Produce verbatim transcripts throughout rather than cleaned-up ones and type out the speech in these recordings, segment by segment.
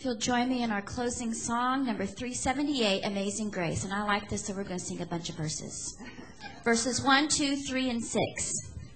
If you'll join me in our closing song, number three seventy-eight, Amazing Grace. And I like this, so we're going to sing a bunch of verses. Verses one, two, three, and six.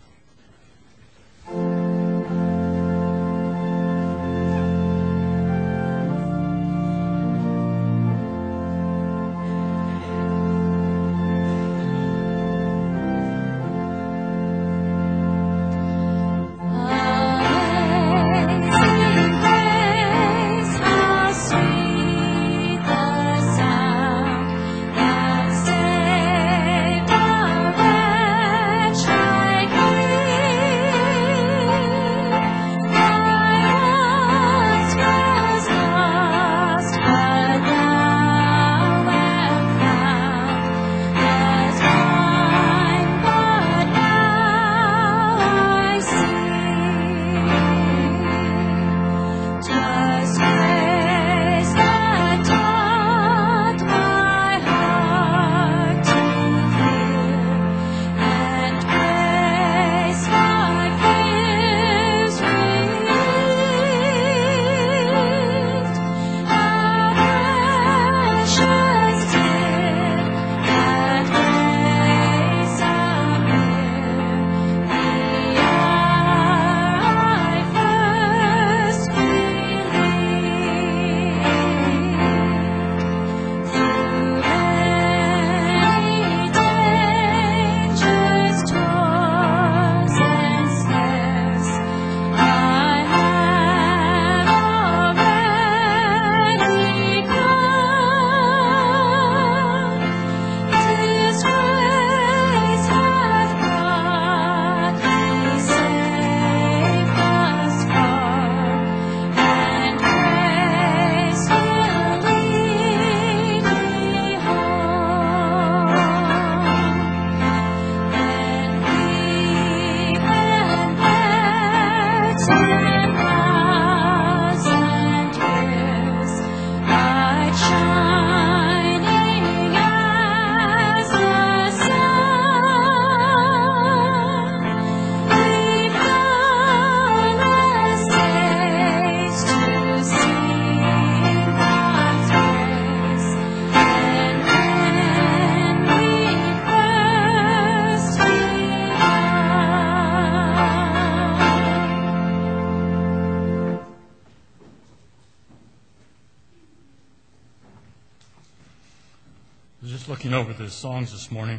Just looking over the songs this morning,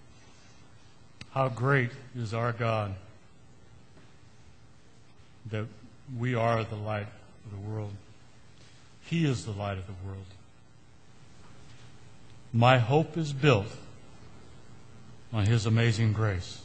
how great is our God that we are the light of the world. He is the light of the world. My hope is built on His amazing grace.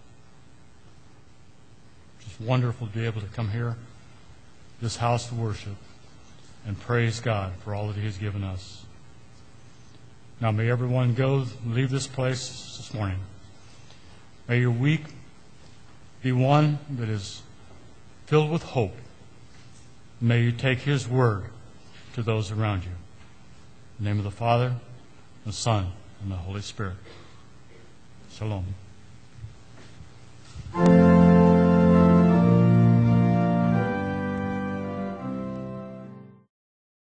It's wonderful to be able to come here, this house to worship, and praise God for all that He has given us. Now may everyone go leave this place this morning. May your week be one that is filled with hope. May you take His word to those around you. In the name of the Father, the Son, and the Holy Spirit. Shalom.